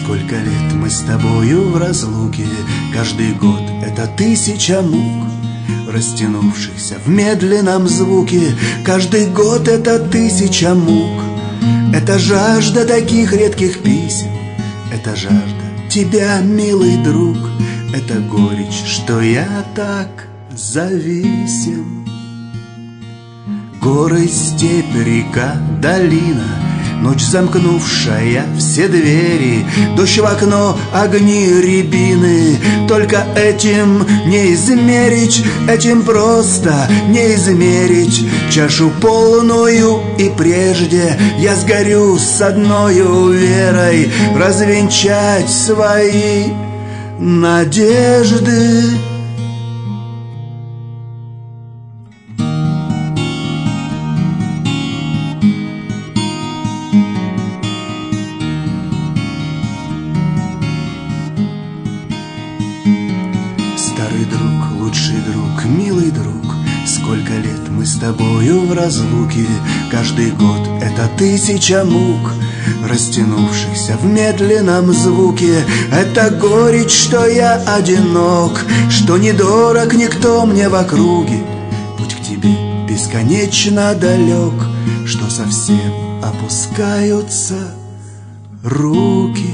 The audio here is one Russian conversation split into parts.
Сколько лет мы с тобою в разлуке, каждый год это 1000 мук, растянувшихся в медленном звуке. Каждый год это 1000 мук. Это жажда таких редких писем, это жажда тебя, милый друг. Это горечь, что я так зависим. Горы, степь, река, долина, ночь, замкнувшая все двери, дождь в окно, огни, рябины. Только этим не измерить, этим просто не измерить чашу полную. И прежде я сгорю с одною верой развенчать свои надежды. Старый друг, лучший друг, милый друг, сколько лет мы с тобою в разлуке. Каждый год это 1000 мук, растянувшихся в медленном звуке. Это горечь, что я одинок, что недорог никто мне в округе. Путь к тебе бесконечно далек, что совсем опускаются руки.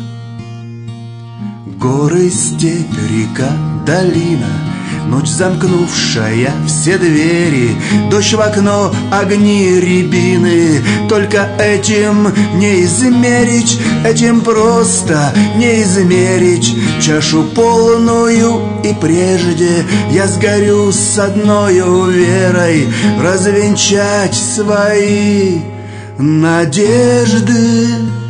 Горы, степь, река, долина, ночь, замкнувшая все двери, дождь в окно, огни, рябины. Только этим не измерить, этим просто не измерить чашу полную. И прежде я сгорю с одною верой развенчать свои надежды.